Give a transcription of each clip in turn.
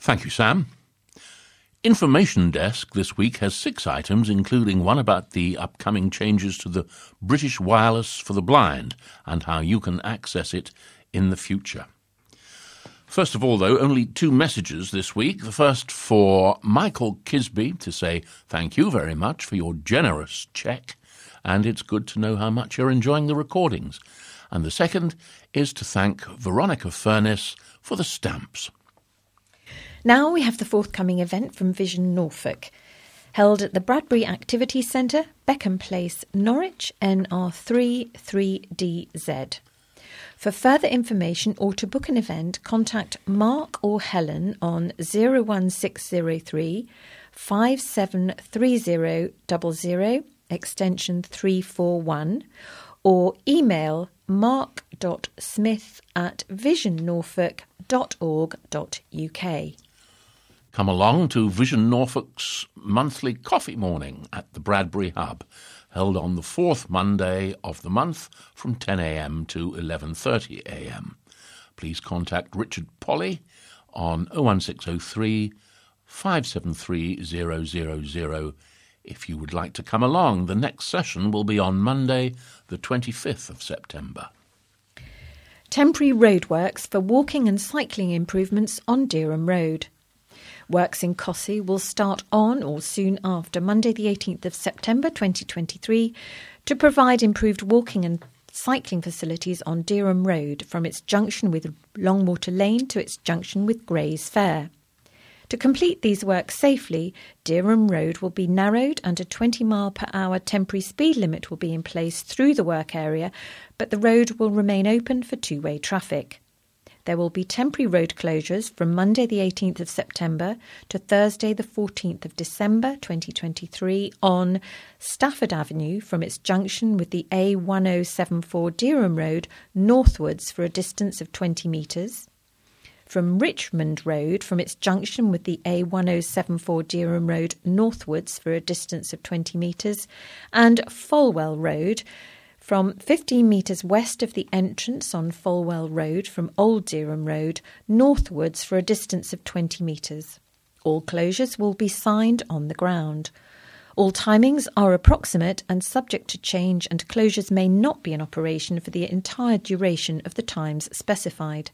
Thank you, Sam. Information Desk this week has 6 items, including one about the upcoming changes to the British Wireless for the Blind and how you can access it in the future. First of all, though, only 2 messages this week. The first for Michael Kisby to say thank you very much for your generous cheque, and it's good to know how much you're enjoying the recordings. And the second is to thank Veronica Furness for the stamps. Now we have the forthcoming event from Vision Norfolk, held at the Bradbury Activity Centre, Beckham Place, Norwich, NR3 3DZ. For further information or to book an event, contact Mark or Helen on 01603 573000 extension 341 or email mark.smith@visionnorfolk.org.uk. Come along to Vision Norfolk's monthly coffee morning at the Bradbury Hub, held on the 4th Monday of the month from 10 a.m. to 11:30 a.m. Please contact Richard Polly on 01603 573 000 if you would like to come along. The next session will be on Monday, the 25th of September. Temporary roadworks for walking and cycling improvements on Dereham Road. Works in Cossey will start on or soon after Monday the 18th of September 2023 to provide improved walking and cycling facilities on Dereham Road from its junction with Longwater Lane to its junction with Grays Fair. To complete these works safely, Dereham Road will be narrowed and a 20-mile-per-hour temporary speed limit will be in place through the work area, but the road will remain open for two-way traffic. There will be temporary road closures from Monday the 18th of September to Thursday the 14th of December 2023 on Stafford Avenue from its junction with the A1074 Dereham Road northwards for a distance of 20 metres, from Richmond Road from its junction with the A1074 Dereham Road northwards for a distance of 20 metres, and Folwell Road from 15 metres west of the entrance on Folwell Road from Old Dereham Road northwards for a distance of 20 metres. All closures will be signed on the ground. All timings are approximate and subject to change, and closures may not be in operation for the entire duration of the times specified.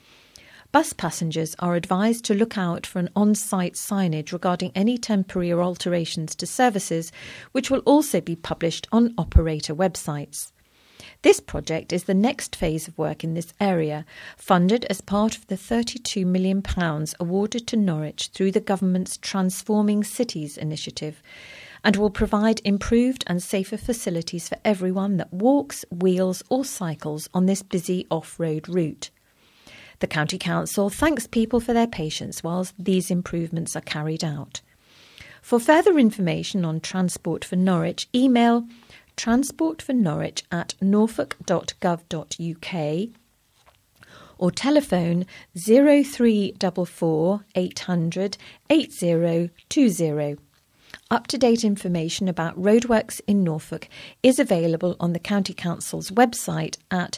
Bus passengers are advised to look out for an on-site signage regarding any temporary or alterations to services, which will also be published on operator websites. This project is the next phase of work in this area, funded as part of the £32 million awarded to Norwich through the government's Transforming Cities initiative, and will provide improved and safer facilities for everyone that walks, wheels or cycles on this busy off-road route. The County Council thanks people for their patience whilst these improvements are carried out. For further information on Transport for Norwich, email transportfornorwich@norfolk.gov.uk or telephone 0344 800 8020. Up-to-date information about roadworks in Norfolk is available on the County Council's website at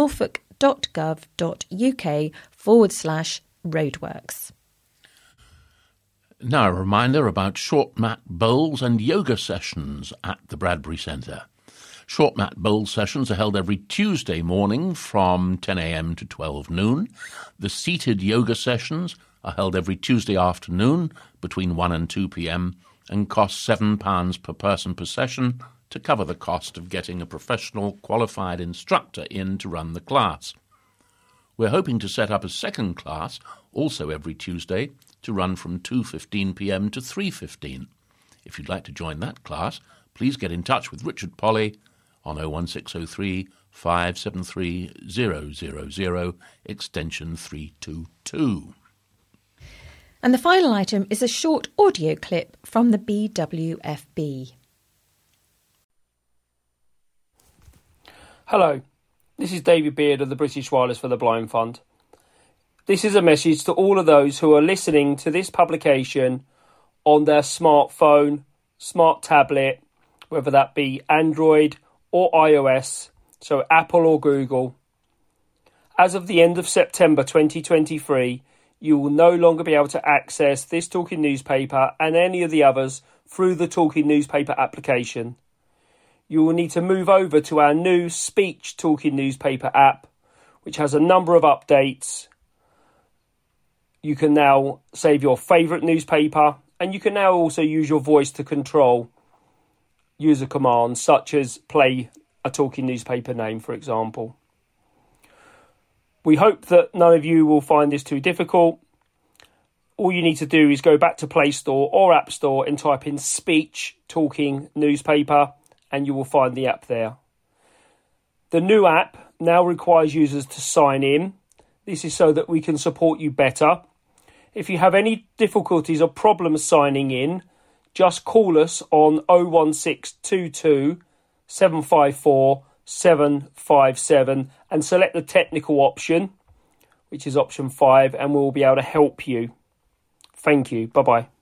norfolk.gov.uk/roadworks. Now a reminder about short mat bowls and yoga sessions at the Bradbury Centre. Short mat bowl sessions are held every Tuesday morning from 10 a.m. to 12 noon. The seated yoga sessions are held every Tuesday afternoon between 1 and 2 p.m. and cost £7 per person per session to cover the cost of getting a professional qualified instructor in to run the class. We're hoping to set up a second class, also every Tuesday, to run from 2:15 p.m. to 3:15. If you'd like to join that class, please get in touch with Richard Polly on 01603 573 000 extension 322. And the final item is a short audio clip from the BWFB. Hello, this is David Beard of the British Wireless for the Blind Fund. This is a message to all of those who are listening to this publication on their smartphone, smart tablet, whether that be Android or iOS, so Apple or Google. As of the end of September 2023, you will no longer be able to access this Talking Newspaper and any of the others through the Talking Newspaper application. You will need to move over to our new Speech Talking Newspaper app, which has a number of updates. You can now save your favourite newspaper, and you can now also use your voice to control user commands, such as play a Talking Newspaper name, for example. We hope that none of you will find this too difficult. All you need to do is go back to Play Store or App Store and type in Speech Talking Newspaper, and you will find the app there. The new app now requires users to sign in. This is so that we can support you better. If you have any difficulties or problems signing in, just call us on 01622 754 757 and select the technical option, which is option 5, and we'll be able to help you. Thank you. Bye-bye.